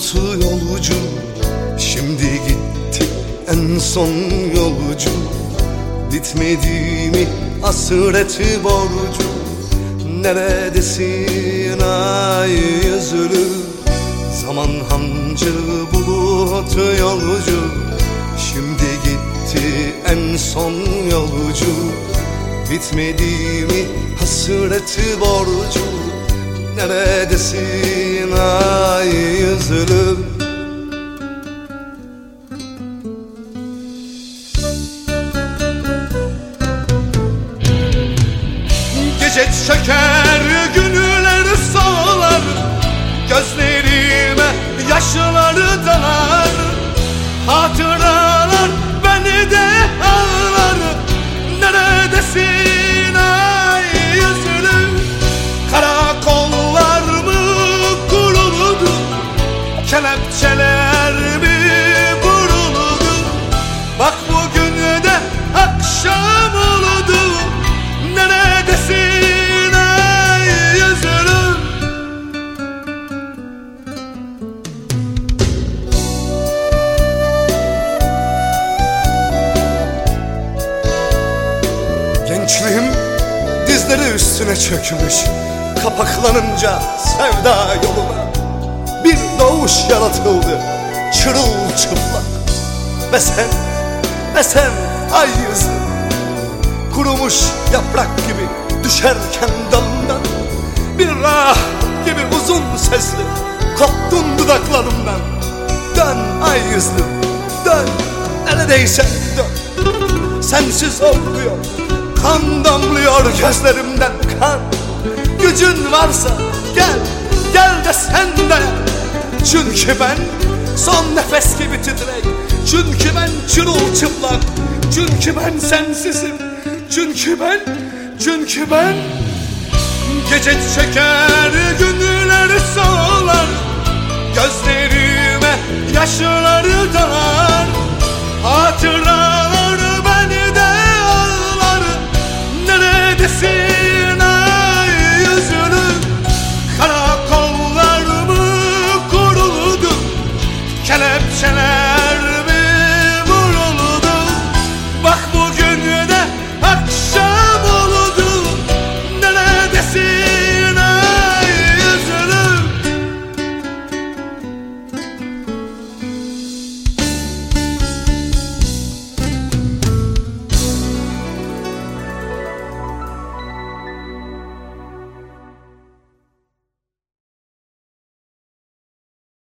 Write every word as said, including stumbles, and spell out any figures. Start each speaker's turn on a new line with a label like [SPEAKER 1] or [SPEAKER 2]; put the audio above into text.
[SPEAKER 1] bulutu yolcu, şimdi gitti en son yolcu. Bitmedi mi hasreti borcu? Neredesin ay yüzlü? Zaman hancı bulutu yolcu, şimdi gitti en son yolcu. Bitmedi mi hasreti borcu? Neredesin ay yüzlüm? Gece çöker, günler solar, gözlerime yaşları dalar. Hatıralar beni de ağlar. Neredesin ay yüzlüm? Karakollar mı kuruldu? Kelepçeler mi vuruldu? Bak bugün de akşam oldu. Neredesin ay yüzlüm? Gençliğim dizleri üstüne çökmüş, kapaklanınca sevda yoluna bir doğuş yaratıldı çırılçıplak. Ve sen, ve sen ay yüzlüm, kurumuş yaprak gibi düşerken dalından, bir rah gibi uzun sesli koptun dudaklarımdan. Dön ay yüzlüm, dön, neredeysen dön. Sensiz olmuyor, kan damlıyor gözlerimden kan. Gücün varsa gel, gel de sen de. Çünkü ben son nefes gibi titrek, çünkü ben çırılçıplak, çünkü ben sensizim, çünkü ben, çünkü ben. Gece çeker, günler solar,